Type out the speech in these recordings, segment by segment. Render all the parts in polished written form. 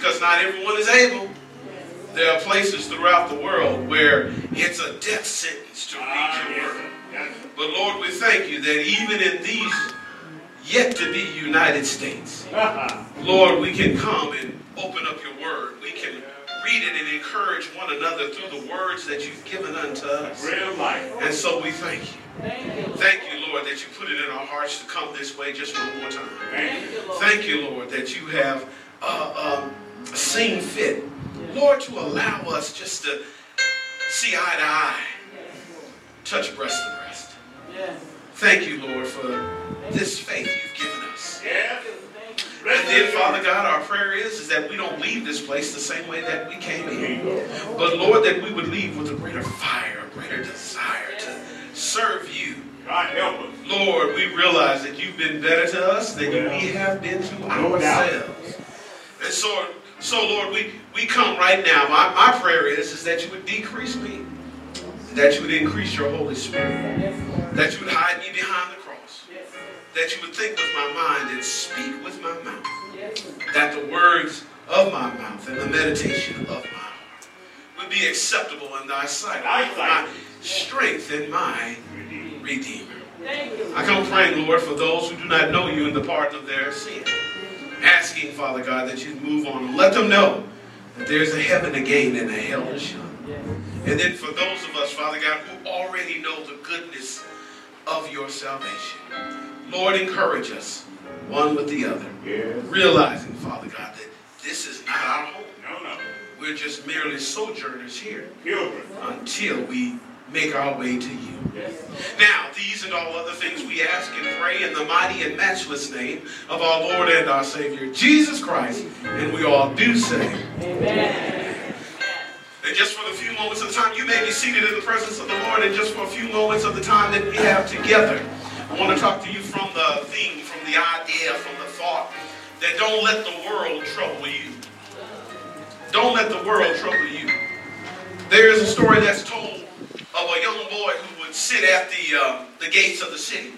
because not everyone is able. There are places throughout the world where it's a death sentence to read your word. But Lord, we thank you that even in these yet to be United States, Lord, we can come and open up your word. We can read it and encourage one another through the words that you've given unto us. And so we thank you. Thank you, Lord, that you put it in our hearts to come this way just one more time. Thank you, Lord, that you have seen fit, Lord, to allow us just to see eye to eye, touch breast to breast. Thank you, Lord, for this faith you've given us. And then, Father God, our prayer is that we don't leave this place the same way that we came in. But, Lord, that we would leave with a greater fire, a greater desire to serve you. God help us. Lord, we realize that you've been better to us than we have been to ourselves. And so Lord, we come right now. My prayer is that you would decrease me, that you would increase your Holy Spirit, that you would hide me behind the cross, that you would think with my mind and speak with my mouth, that the words of my mouth and the meditation of my heart would be acceptable in thy sight, my strength and my Redeemer. I come praying, Lord, for those who do not know you in the pardon of their sin. Asking, Father God, that you move on and let them know that there's a heaven to gain and a hell to shun. And then for those of us, Father God, who already know the goodness of your salvation, Lord, encourage us one with the other. Realizing, Father God, that this is not our home. No. We're just merely sojourners here Children. until we make our way to you. Now, these and all other things we ask and pray in the mighty and matchless name of our Lord and our Savior, Jesus Christ. And we all do say, Amen. And just for the few moments of time, you may be seated in the presence of the Lord, and just for a few moments of the time that we have together, I want to talk to you from the theme, from the idea, from the thought, that don't let the world trouble you. Don't let the world trouble you. There is a story that's told of a young boy who would sit at the gates of the city.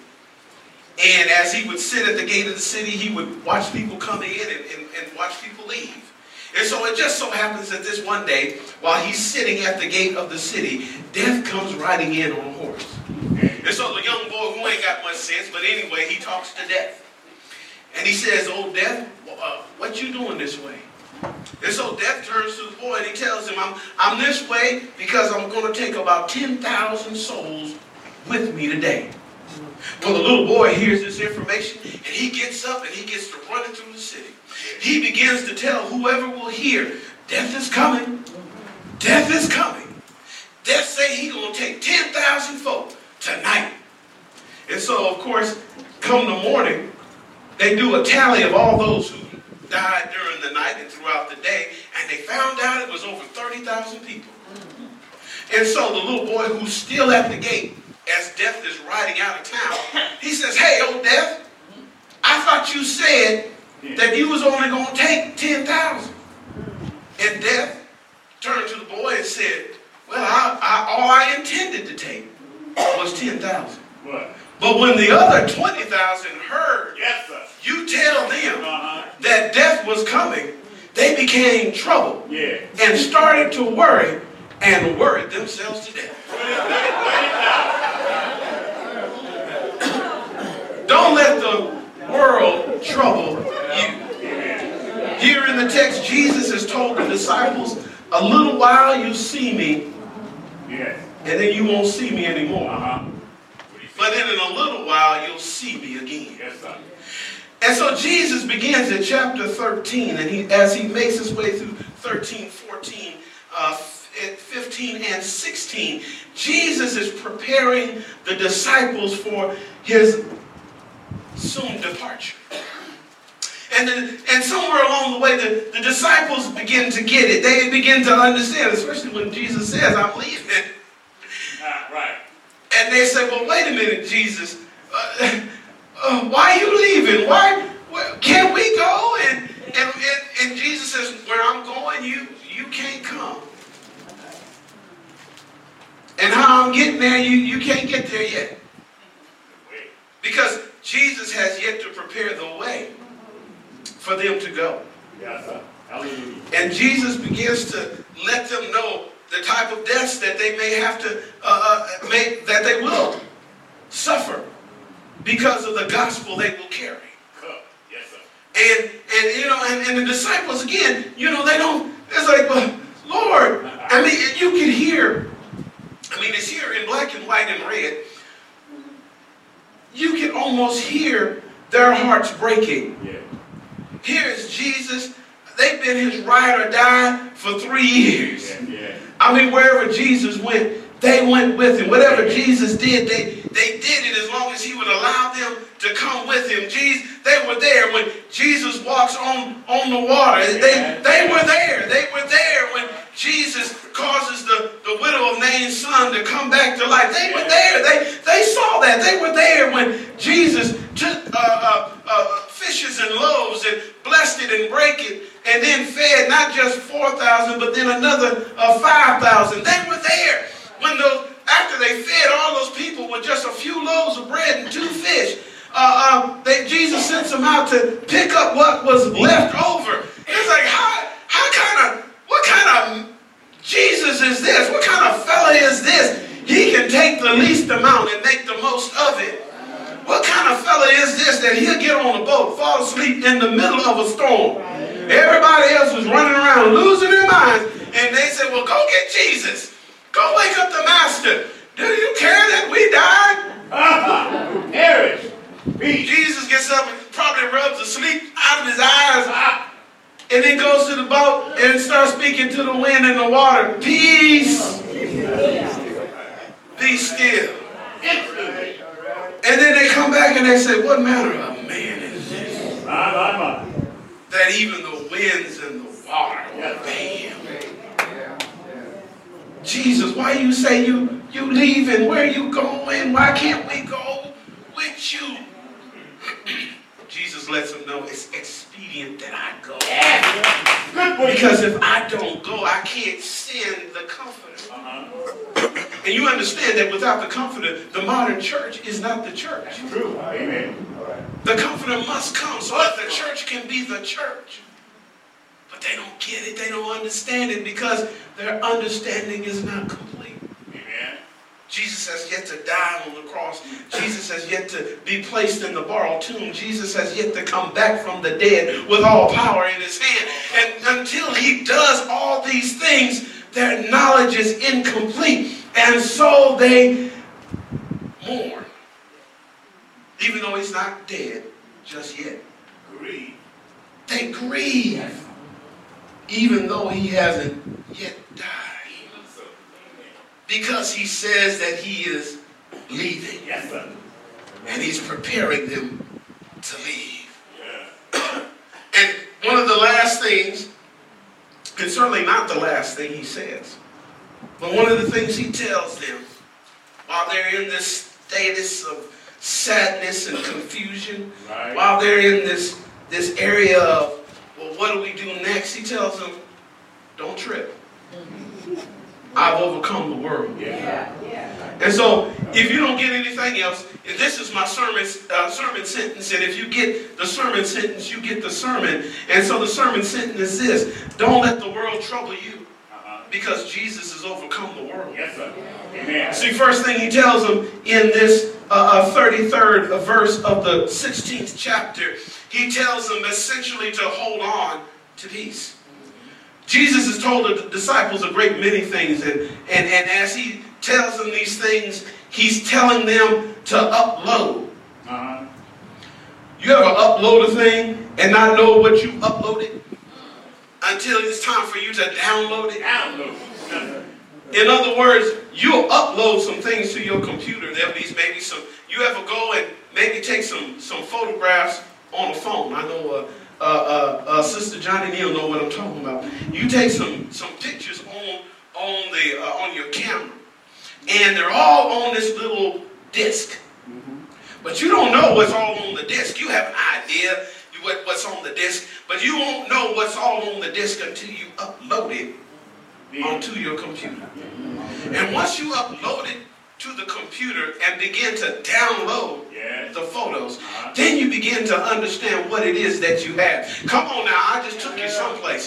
And as he would sit at the gate of the city, he would watch people come in and watch people leave. And so it just so happens that this one day, while he's sitting at the gate of the city, death comes riding in on a horse. And so the young boy, who ain't got much sense, but anyway, he talks to death. And he says, "Oh, Death, what you doing this way?" And so Death turns to the boy and he tells him, I'm this way because I'm going to take about 10,000 souls with me today. Well, the little boy hears this information and he gets up and he gets to running through the city. He begins to tell whoever will hear, death is coming. Death is coming. Death say he's going to take 10,000 folk tonight. And so, of course, come the morning, they do a tally of all those who died during the night and throughout the day, and they found out it was over 30,000 people. And so the little boy who's still at the gate, as Death is riding out of town, he says, "Hey, old Death, I thought you said that you was only going to take 10,000. And Death turned to the boy and said, "Well, all I intended to take was 10,000. But when the other 20,000 heard you tell them that death was coming, they became troubled and started to worry and worried themselves to death." Don't let the world trouble you. Here in the text, Jesus has told the disciples, "A little while you see me, and then you won't see me anymore. But then in a little while, you'll see me again." And so Jesus begins at chapter 13, and as he makes his way through 13, 14, 15, and 16, Jesus is preparing the disciples for his soon departure. And somewhere along the way, the disciples begin to get it. They begin to understand, especially when Jesus says, "I'm leaving." Right. And they say, "Well, wait a minute, Jesus. Why are you leaving? Why can't we go?" And Jesus says, "Where I'm going, you can't come. And how I'm getting there, you can't get there yet." Because Jesus has yet to prepare the way for them to go. Hallelujah. And Jesus begins to let them know the type of deaths that they may have to, that they will suffer because of the gospel they will carry. Yes, sir. And the disciples, again, they don't, it's like, well, Lord, I mean, you can hear, it's here in black and white and red. You can almost hear their hearts breaking. Yeah. Here is Jesus. They've been his ride or die for 3 years. Yeah. Wherever Jesus went, they went with him. Whatever Jesus did, they did it as long as he would allow them to come with him. They were there when Jesus walks on the water. They were there. They were there when Jesus causes the widow of Nain's son to come back to life. They were there. They saw that. They were there when Jesus took fishes and loaves and blessed it and break it and then fed not just 4,000 but then another 5,000. They were there when after they fed all those people with just a few loaves of bread and 2 fish. Jesus sends them out to pick up what was left over. It's like, what kind of Jesus is this? What kind of fella is this? He can take the least amount and make the most of it. What kind of fella is this that he'll get on a boat, fall asleep in the middle of a storm? Everybody else was running around losing their minds, and they said, well, go get Jesus. Go wake up the master. Do you care that we died? Perish. Jesus gets up and probably rubs the sleep out of his eyes, and then goes to the boat and starts speaking to the wind and the water. Peace. Be still. And then they come back and they say, what manner of man is this? That even the winds and the water obey him. Jesus, why you say you leaving? Where you going? Why can't we go with you? Jesus lets them know it's expedient that I go. Because if I don't go, I can't send the Comforter. And you understand that without the Comforter, the modern church is not the church. True. Amen. The Comforter must come so that the church can be the church. But they don't get it. They don't understand it because their understanding is not complete. Amen. Jesus has yet to die on the cross. Jesus has yet to be placed in the borrowed tomb. Jesus has yet to come back from the dead with all power in his hand. And until he does all these things, their knowledge is incomplete. And so they mourn. Even though he's not dead just yet. Grieve. They grieve. Even though he hasn't yet died. Because he says that he is leaving. Yes, sir. And he's preparing them to leave. Yeah. And one of the last things, and certainly not the last thing he says, but one of the things he tells them while they're in this status of sadness and confusion, right, while they're in this area of, well, what do we do next? He tells them, don't trip. I've overcome the world. Yeah. And so, if you don't get anything else, this is my sermon sentence, and if you get the sermon sentence, you get the sermon. And so the sermon sentence is this: don't let the world trouble you, because Jesus has overcome the world. Yes, sir. Amen. See, first thing he tells them in this 33rd verse of the 16th chapter, he tells them essentially to hold on to peace. Jesus has told the disciples a great many things, and as he tells them these things, he's telling them to upload. You ever upload a thing and not know what you uploaded until it's time for you to download it? In other words, you'll upload some things to your computer. There'll be maybe some, you ever go and maybe take some photographs on a phone. I know Sister Johnny Neal know what I'm talking about. You take some pictures on your camera, and they're all on this little disc. But you don't know what's all on the disc. You have an idea what's on the disc, but you won't know what's all on the disc until you upload it onto your computer. And once you upload it to the computer and begin to download the photos, then you begin to understand what it is that you have. Come on now, I just took you someplace.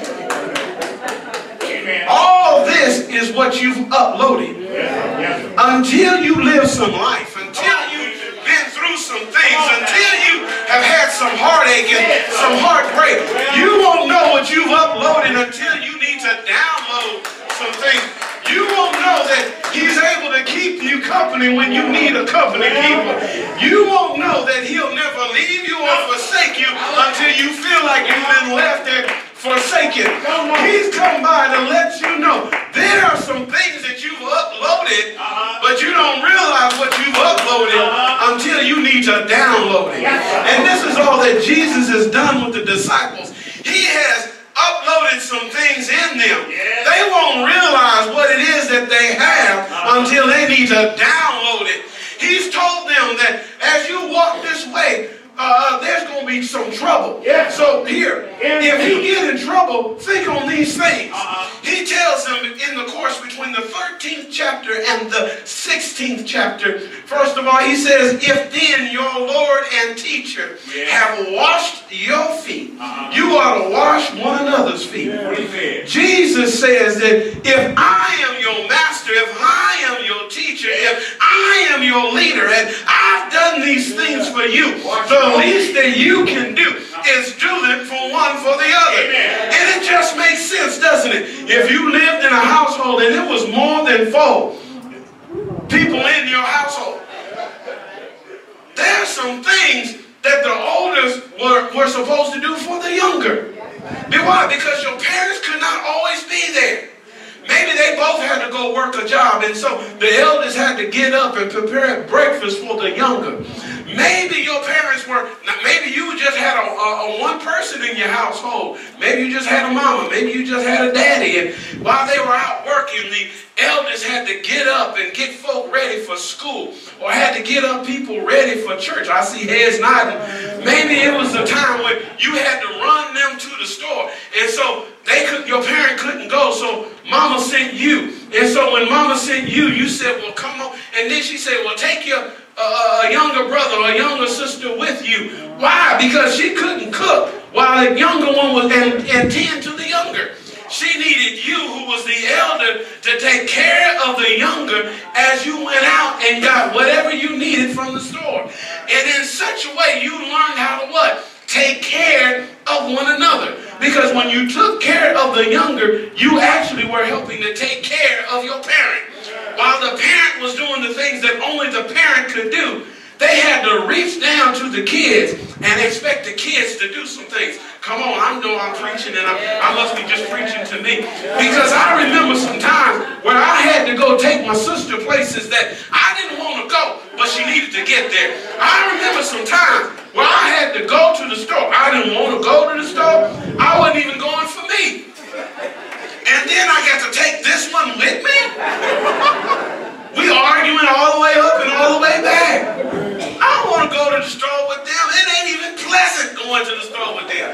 Amen. All this is what you've uploaded. Until you live some life, until you've been through some things, until you have had some heartache and some heartbreak, you won't know what you've uploaded until you need to download some things. You won't know that he's able to keep you company when you need a company keeper. You won't know that he'll never leave you or forsake you until you feel like you've been left and forsaken. He's come by to let you know there are some things that you've uploaded, but you don't realize what you've uploaded until you need to download it. And this is all that Jesus has done with the disciples. He has uploaded some things in them. They won't realize what it is that they have until they need to download it. He's told them that as you walk this way, there's going to be some trouble. So here, if he get in trouble, think on these things. He tells them in the course between the 13th chapter and the 16th chapter, first of all, he says, if then your Lord and teacher have washed your feet, you ought to wash one another's feet. Jesus says that if I am your master, if I am your teacher, if I am your leader, and I've done these things for you, the least that you can do is do them for one for the other. And it just makes sense, doesn't it? If you lived in a household and it was more than 4 people in your household, there are some things that the oldest were supposed to do for the younger. Why? Because your parents could not always be there. Maybe they both had to go work a job, and so the eldest had to get up and prepare breakfast for the younger. Maybe your parents were, maybe you just had a one person in your household. Maybe you just had a mama. Maybe you just had a daddy. And while they were out working, the elders had to get up and get folk ready for school, or had to get up people ready for church. I see heads nodding. Maybe it was a time when you had to run them to the store, and so your parent couldn't go, so mama sent you. And so when mama sent you, you said, well, come on. And then she said, well, take your a younger brother or a younger sister with you. Why? Because she couldn't cook while the younger one was and tend to the younger. She needed you, who was the elder, to take care of the younger as you went out and got whatever you needed from the store. And in such a way, you learned how to what? Take care of one another. Because when you took care of the younger, you actually were helping to take care of your parent. While the parent was doing the things that only the parent could do, they had to reach down to the kids and expect the kids to do some things. Come on, I know I'm preaching, and I must be just preaching to me. Because I remember some times where I had to go take my sister places that I didn't want to go, but she needed to get there. I remember some times where I had to go to the store. I didn't want to go to the store. I wasn't even going for me. And then I got to take this one with me? We arguing all the way up and all the way back. I don't want to go to the store with them. It ain't even pleasant going to the store with them.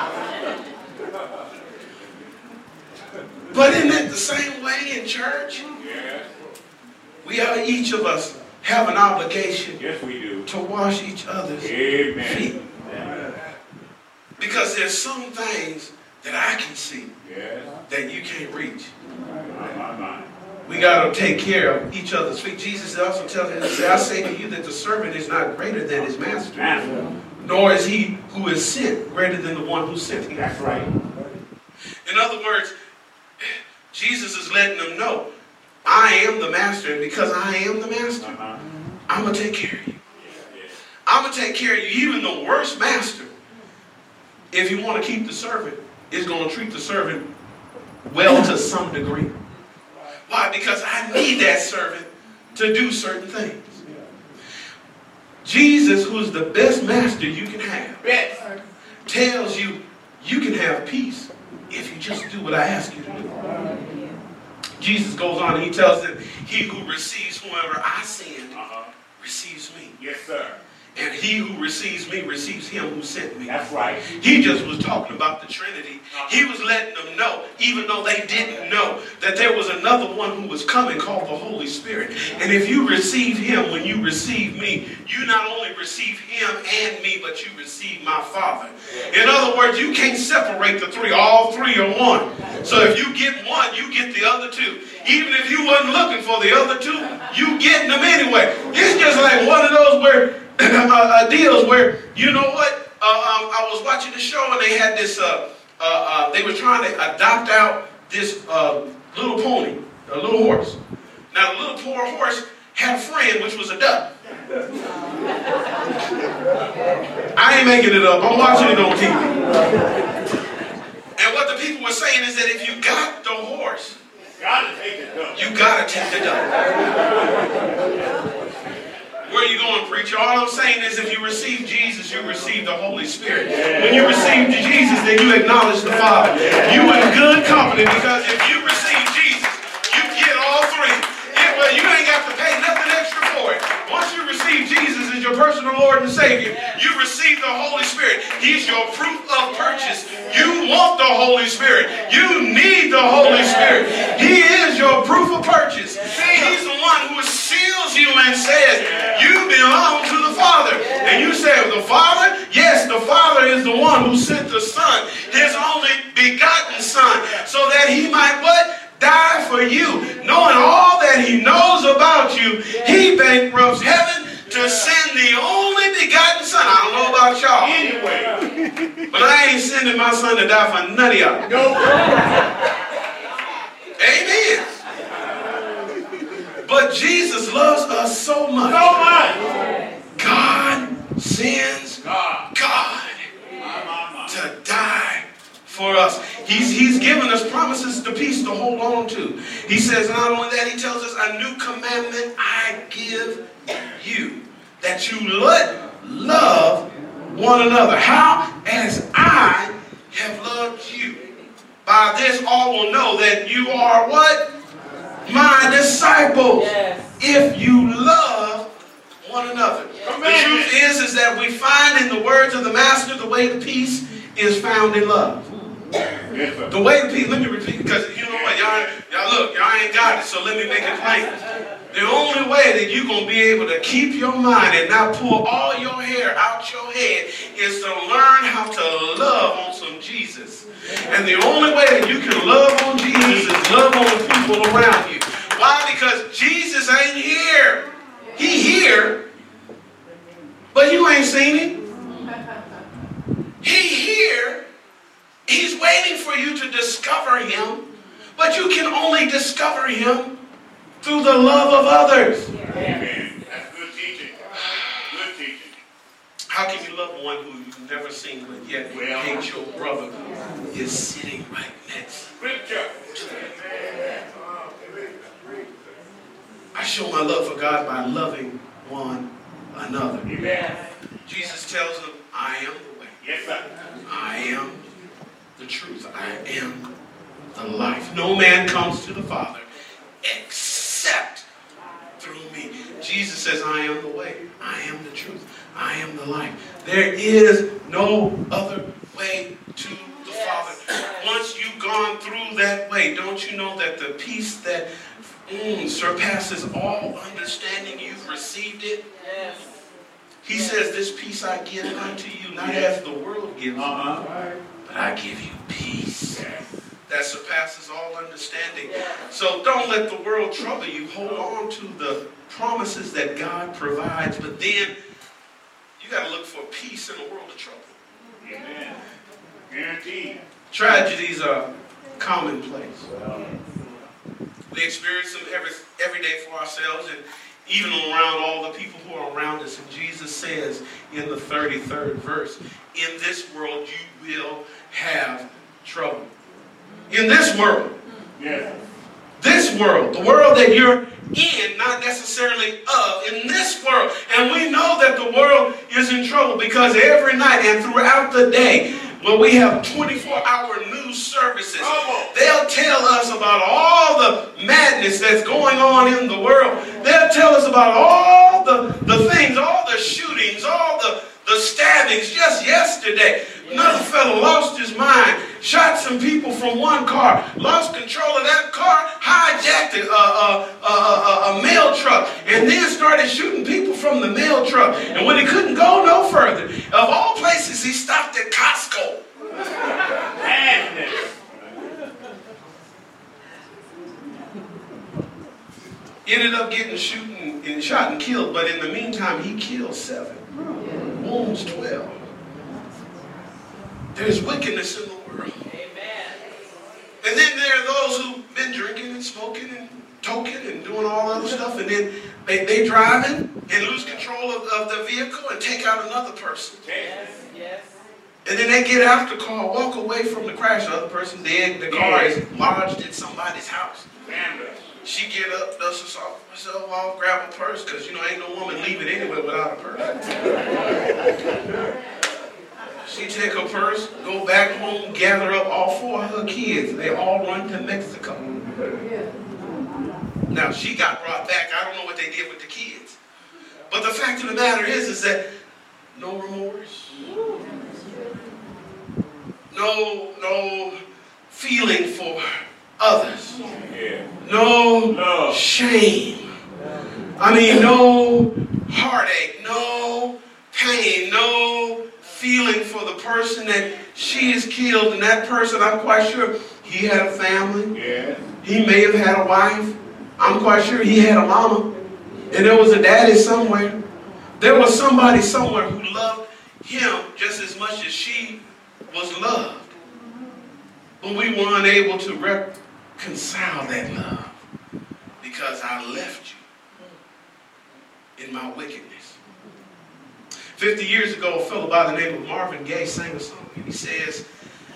But isn't it the same way in church? We are, each of us have an obligation to wash each other's feet. Because there's some things that I can see that you can't reach. We got to take care of each other's feet. Jesus also tells us, I say to you that the servant is not greater than his master, nor is he who is sent greater than the one who sent him. That's right. In other words, Jesus is letting them know, I am the master, and because I am the master, I'm going to take care of you. I'm going to take care of you. Even the worst master, if you want to keep the servant, is going to treat the servant well to some degree. Why? Because I need that servant to do certain things. Jesus, who's the best master you can have, tells you you can have peace if you just do what I ask you to do. Jesus goes on and he tells them, he who receives whomever I send receives me. Yes, sir. And he who receives me receives him who sent me. That's right. He just was talking about the Trinity. He was letting them know, even though they didn't know, that there was another one who was coming called the Holy Spirit. And if you receive him when you receive me, you not only receive him and me, but you receive my Father. In other words, you can't separate the three. All three are one. So if you get one, you get the other two. Even if you wasn't looking for the other two, you getting them anyway. It's just like one of those where deals where, you know what, I was watching the show and they had this, they were trying to adopt out this little pony, a little horse. Now the little poor horse had a friend which was a duck. I ain't making it up, I'm watching it on TV. And what the people were saying is that if you got the horse, you gotta take the duck. Where are you going, preacher? All I'm saying is if you receive Jesus, you receive the Holy Spirit. When you receive Jesus, then you acknowledge the Father. You in good company, because if you receive Jesus, you get all three. Well, you ain't got to pay nothing extra for it. Once you receive Jesus as your personal Lord and Savior, you receive the Holy Spirit. He's your proof of purchase. You want the Holy Spirit. You need the Holy Spirit. He is your proof of purchase. He's the one who seals you and says, you belong to the Father. And you say, the Father? Yes, the Father is the one who sent the Son, his only begotten Son, so that he might what? Die for you. Knowing all that he knows about you, he bankrupts heaven to send the only begotten Son. I don't know about y'all. Anyway. But I ain't sending my son to die for none of y'all. No. Amen. But Jesus loves us so much. So much. God sends God to die for us. He's given us promises to peace to hold on to. He says not only that, he tells us a new commandment I give you, that you love one another. How? As I have loved you. By this all will know that you are what? My disciples. Yes. If you love one another. The truth is that we find in the words of the Master, the way to peace is found in love. The way to peace, let me repeat, because you know what, y'all look, y'all ain't got it, so let me make it plain. The only way that you're going to be able to keep your mind and not pull all your hair out your head is to learn how to love on some Jesus. And the only way that you can love on Jesus is love on the people around you. Why? Because Jesus ain't here. He here, but you ain't seen him. He here. He's waiting for you to discover him, but you can only discover him through the love of others. Amen. That's good teaching. Good teaching. How can you love one who you've never seen, but yet hate your brother who is sitting right next Scripture. I show my love for God by loving one another. Amen. Jesus tells them, I am the way. Yes, sir. I am the truth. I am the life. No man comes to the Father except through me. Jesus says, I am the way. I am the truth. I am the life. There is no other way to the Father. Once you've gone through that way, don't you know that the peace that surpasses all understanding, you've received it? Yes. He says, this peace I give unto you, not as the world gives you, but I give you peace that surpasses all understanding. So don't let the world trouble you. Hold on to the promises that God provides, but then you got to look for peace in a world of trouble. Amen. Guaranteed. Tragedies are commonplace. We experience them every day for ourselves and even around all the people who are around us. And Jesus says in the 33rd verse, in this world you will have trouble. In this world. Yes. This world. The world that you're in, not necessarily of. In this world. And we know that the world is in trouble because every night and throughout the day, well, we have 24-hour news services. They'll tell us about all the madness that's going on in the world. They'll tell us about all the things, all the shootings, all stabbings just yesterday. Another fellow lost his mind, shot some people from one car, lost control of that car, hijacked a mail truck, and then started shooting people from the mail truck. And when he couldn't go no further, of all places, he stopped at Costco. Madness. Ended up getting shot and killed, but in the meantime, he killed 7, wounds 12. There's wickedness in the world. Amen. And then there are those who've been drinking and smoking and toking and doing all other stuff, and then they driving and lose control of the vehicle and take out another person. Yes, yes. And then they get out the car, walk away from the crash, the other person dead, the car is lodged in somebody's house. She get up, dusts herself off, grab a purse, because, ain't no woman leaving anywhere without a purse. She take her purse, go back home, gather up all 4 of her kids. They all run to Mexico. Now, she got brought back. I don't know what they did with the kids. But the fact of the matter is that no remorse, no feeling for others, no shame. No heartache, no pain, no feeling for the person that she is killed. And that person, I'm quite sure he had a family. Yeah. He may have had a wife. I'm quite sure he had a mama. And there was a daddy somewhere. There was somebody somewhere who loved him just as much as she was loved. But we were unable to reconcile that love because I left you in my wickedness. 50 years ago, a fellow by the name of Marvin Gaye sang a song, and he says,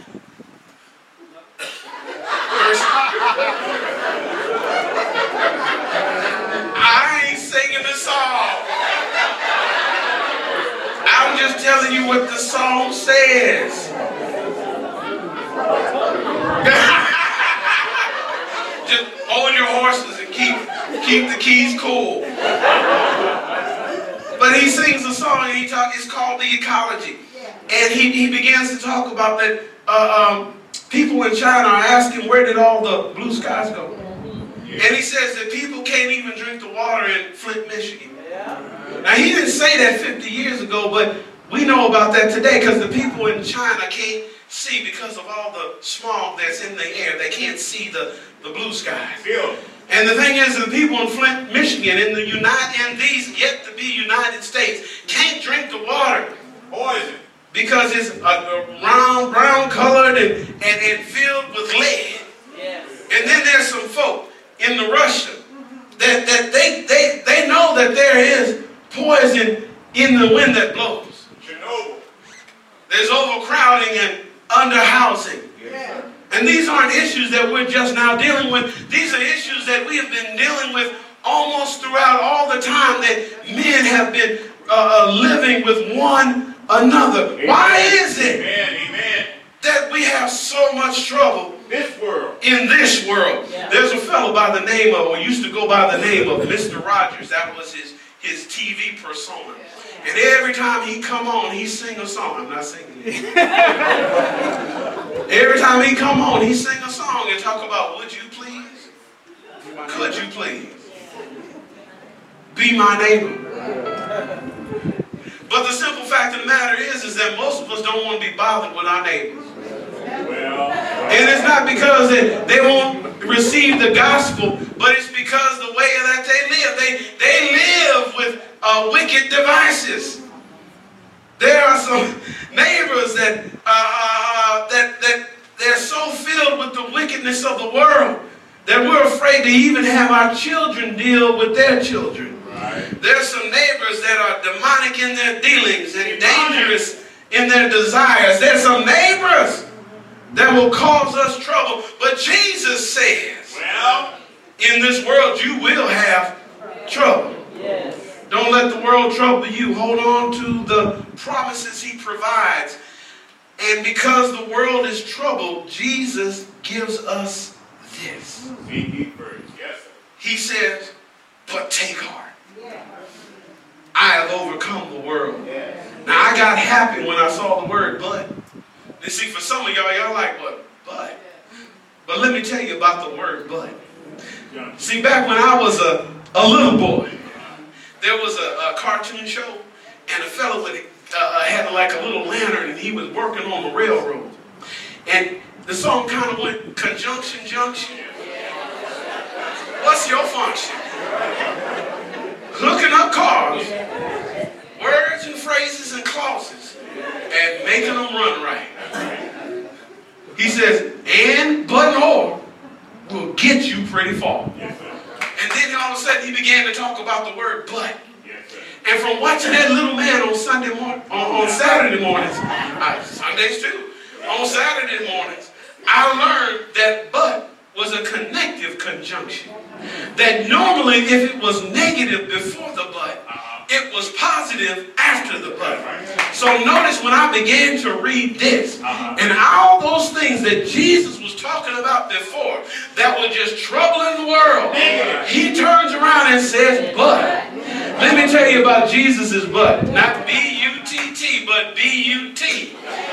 I ain't singing the song. I'm just telling you what the song says. Just hold your horses and keep the keys cool. But he sings a song, and it's called The Ecology. And he begins to talk about that people in China are asking, where did all the blue skies go? And he says that people can't even drink the water in Flint, Michigan. Now, he didn't say that 50 years ago, but we know about that today because the people in China can't see because of all the smog that's in the air. They can't see the blue skies. And the thing is, the people in Flint, Michigan, in these yet to be United States, can't drink the water. Poison. Because it's brown colored and filled with lead. Yes. And then there's some folk in Russia that they know that there is poison in the wind that blows. Chernobyl. There's overcrowding and underhousing. Yeah. And these aren't issues that we're just now dealing with. These are issues that we have been dealing with almost throughout all the time that men have been living with one another. Amen. Why is it that we have so much trouble in this world? Yeah. There's a fellow by the name of, or used to go by the name of Mr. Rogers. That was his TV persona. And every time he come on, he sing a song. I'm not singing it. Every time he come on, he sing a song and talk about, would you please? Could you please? Be my neighbor. But the simple fact of the matter is that most of us don't want to be bothered with our neighbors. And it's not because they won't receive the gospel, but it's because the way that they live with wicked devices. There are some neighbors that they're so filled with the wickedness of the world that we're afraid to even have our children deal with their children. Right. There's some neighbors that are demonic in their dealings and dangerous in their desires. There's some neighbors that will cause us trouble. But Jesus says, well, in this world you will have trouble. Yes. Don't let the world trouble you. Hold on to the promises he provides. And because the world is troubled, Jesus gives us this. He says, but take heart. I have overcome the world. Now, I got happy when I saw the word but. And see, for some of y'all like, what? But? But let me tell you about the word but. See, back when I was a little boy, there was a cartoon show, and a fellow had like a little lantern, and he was working on the railroad. And the song kind of went, conjunction, junction. What's your function? Hooking up cars, words and phrases and clauses, and making them run right. He says, and, but, and or will get you pretty far. And then all of a sudden he began to talk about the word but. And from watching that little man on Saturday mornings, Sundays too, on Saturday mornings, I learned that but was a connective conjunction. That normally if it was negative before the but, it was positive after the but. So notice when I began to read this, and all those things that Jesus was talking about before that were just troubling the world, he turns around and says, but. Let me tell you about Jesus' but. Not B-U-T-T, but B-U-T.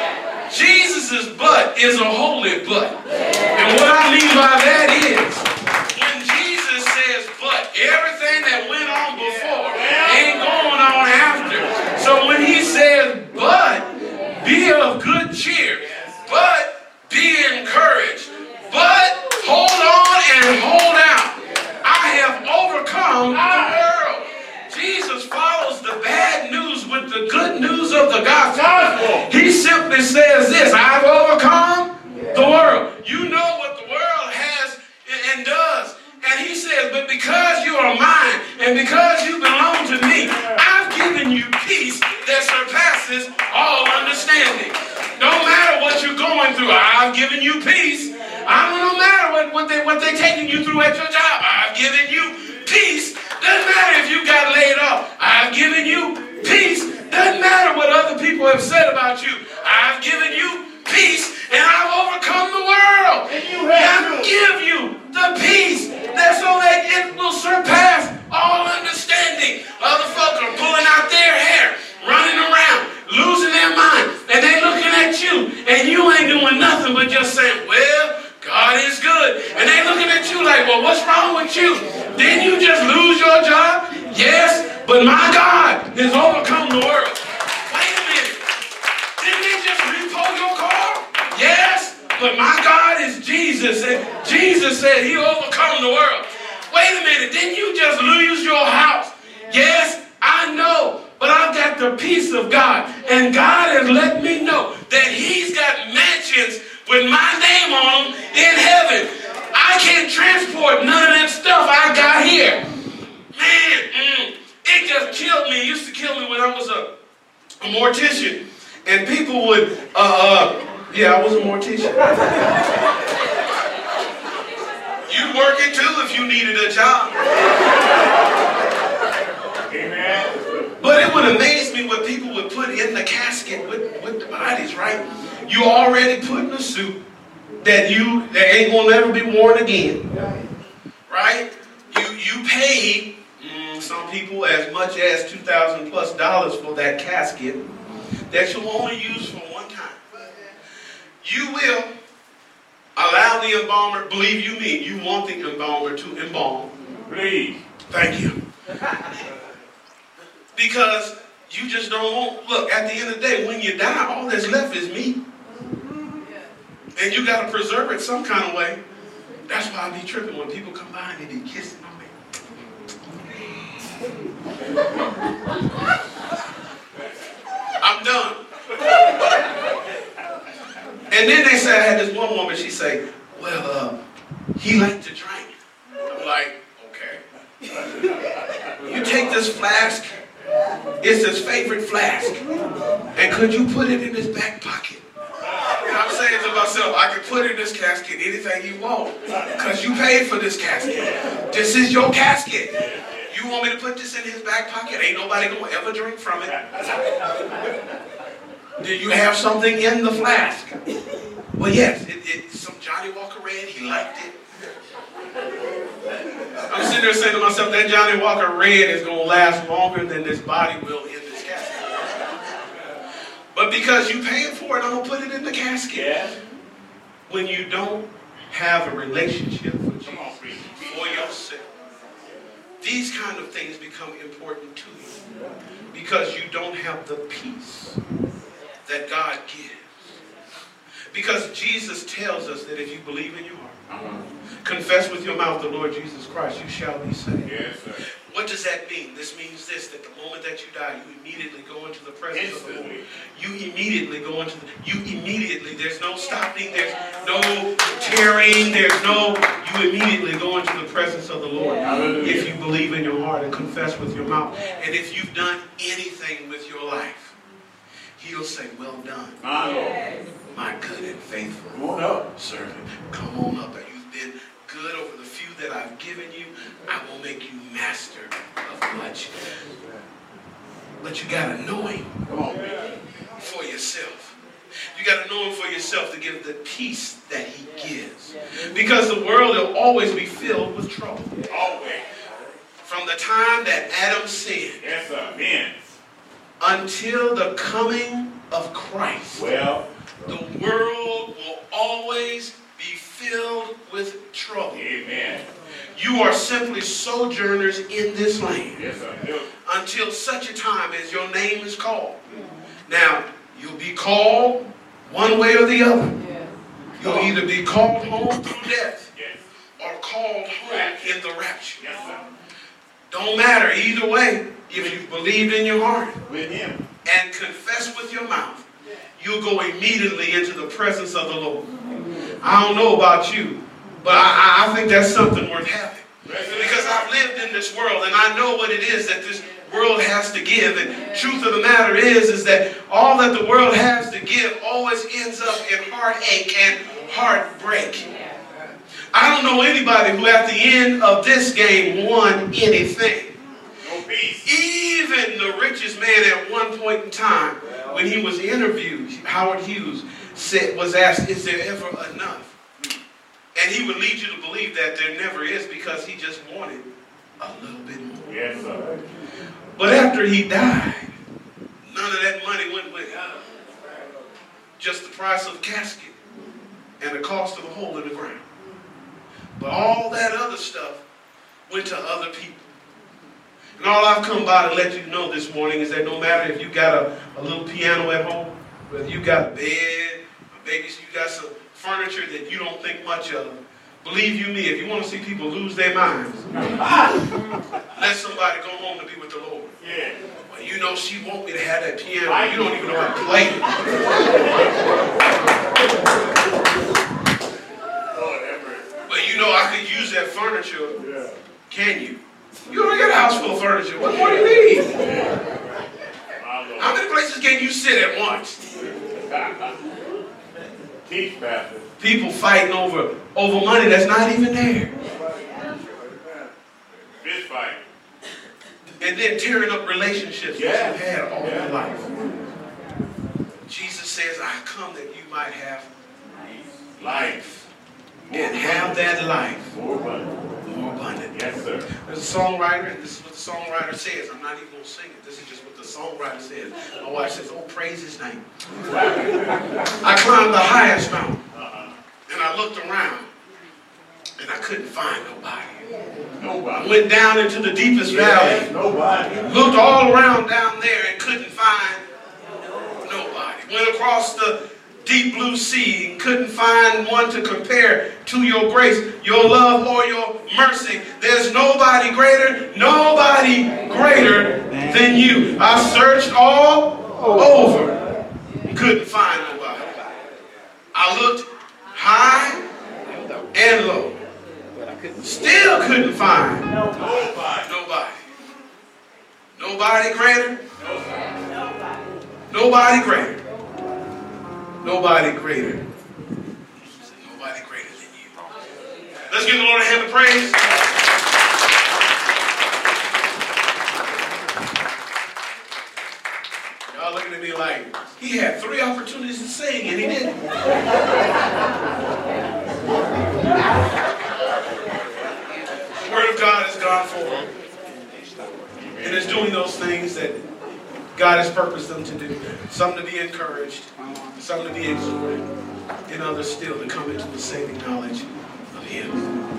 Jesus' but is a holy but. And what I mean by that is, when Jesus says but, everything that went on before ain't going on after. So when he says but, be of good cheer, but be encouraged, but hold on and hold out. I have overcome the world. Jesus follows the bad news with the good news of the gospel. He simply says this, I've overcome the world. You know what the world has and does. And he says, but because you are mine and because you belong to me, I've given you peace that surpasses all understanding. No matter what you're going through, I've given you peace. No matter what they're taking you through at your job, I've given you peace. Doesn't matter if you got laid off. I've given you peace. Doesn't matter what other people have said about you. I've given you peace, and I've overcome the world. And I give you the peace that's so that it will surpass all understanding. Other folk are pulling out their hair, running around, losing their mind, and they looking at you, and you ain't doing nothing but just saying, well, God is good. And they looking at you like, well, what's wrong with you? Didn't you just lose your job? Yes, but my God has overcome the world. Wait a minute. Didn't they just repo your car? Yes, but my God is Jesus. And Jesus said he overcome the world. Wait a minute. Didn't you just lose your house? Yes, I know. But I've got the peace of God. And God has let me know that he's got mansions with my name on them in heaven. I can't transport none of that stuff I got here. Man, it just killed me. It used to kill me when I was a mortician. And people would, yeah, I was a mortician. You'd work it too if you needed a job. Amen. But it would amaze me what people would put in the casket with the bodies, right? You already put in a suit that ain't gonna never be worn again, right? You paid some people as much as $2,000+ for that casket that you'll only use for one time. You will allow the embalmer, believe you me, you want the embalmer to embalm. Please. Thank you. Because you just don't want, look, at the end of the day, when you die, all that's left is meat. And you got to preserve it some kind of way. That's why I be tripping when people come by and they be kissing on me. I'm done. And then they say, I had this one woman, she say, well, he liked to drink. I'm like, okay. You take this flask, it's his favorite flask, and could you put it in his back pocket? And I'm saying to myself, I can put in this casket anything you want, because you paid for this casket. This is your casket. You want me to put this in his back pocket? Ain't nobody gonna ever drink from it. Do you have something in the flask? Well, yes, it's some Johnny Walker Red. He liked it. I'm sitting there saying to myself, that Johnny Walker Red is going to last longer than this body will in this casket. But because you paying for it, I'm going to put it in the casket. Yeah. When you don't have a relationship with Jesus for yourself, these kind of things become important to you because you don't have the peace that God gives. Because Jesus tells us that if you believe in your heart, confess with your mouth the Lord Jesus Christ, you shall be saved. Yes, sir. What does that mean? This means this, that the moment that you die, you immediately go into the presence of the Lord. You immediately go into there's no stopping, there's no tearing, you immediately go into the presence of the Lord. Hallelujah. If you believe in your heart and confess with your mouth. And if you've done anything with your life, He'll say, well done, my good and faithful servant. Come on up. You've been good over the few that I've given you. I will make you master of much. But you got to know Him for yourself. You got to know Him for yourself to give the peace that He gives. Because the world will always be filled with trouble. Always. From the time that Adam sinned, Yes, sir. Amen. until the coming of Christ, Well, the world will always be filled with trouble. amen. You are simply sojourners in this land Yes, sir. until such a time as your name is called. Now, you'll be called one way or the other. You'll either be called home through death Yes. or called home in the rapture. Yes, sir. Don't matter either way. If you've believed in your heart With Him. and confess with your mouth, you'll go immediately into the presence of the Lord. I don't know about you, but I think that's something worth having. Because I've lived in this world and I know what it is that this world has to give. And truth of the matter is that all that the world has to give always ends up in heartache and heartbreak. I don't know anybody who at the end of this game won anything. No peace. Even the richest man at one point in time, when he was interviewed, Howard Hughes was asked, is there ever enough? And he would lead you to believe that there never is because he just wanted a little bit more. Yes, sir. But after he died, none of that money went with him. Just the price of the casket and the cost of a hole in the ground. But all that other stuff went to other people. And all I've come by to let you know this morning is that no matter if you got a little piano at home, whether you got a bed, maybe you got some furniture that you don't think much of, believe you me, if you want to see people lose their minds, let somebody go home to be with the Lord. Yeah. Well, you know she want me to have that piano. You don't even know how to play it. But you know I could use that furniture. Yeah. Can you? You already got a house full of furniture. What more do you need? How many places can you sit at once? Teach, Pastor. People fighting over money that's not even there. Fist fight. And then tearing up relationships that you've had all your life. Jesus says, I come that you might have life. And have that life More abundant. more abundant. Yes, sir. There's a songwriter, and this is what the songwriter says. I'm not even going to sing it. This is just what the songwriter says. My wife says, oh, praise His name. I climbed the highest mountain, and I looked around, and I couldn't find nobody. Nobody. I went down into the deepest valley, Nobody. looked all around down there, and couldn't find nobody. Went across the deep blue sea and couldn't find one to compare to your grace, your love, or your mercy. There's nobody greater than you. I searched all over, couldn't find nobody. I looked high and low, still couldn't find nobody. Nobody greater. Nobody greater. Nobody greater. Nobody greater than you. Let's give the Lord a hand of praise. Y'all looking at me like, he had 3 opportunities to sing and he didn't. The Word of God has gone forward. And it's doing those things that God God has purposed them to do. Some to be encouraged, some to be exhorted, and others still to come into the saving knowledge of Him.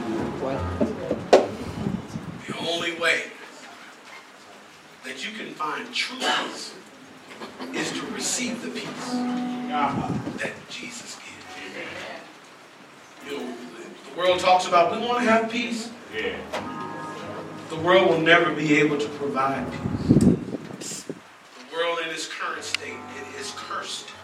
The only way that you can find true peace is to receive the peace that Jesus gives. You know, the world talks about we want to have peace. The world will never be able to provide peace. The world in its current state, it is cursed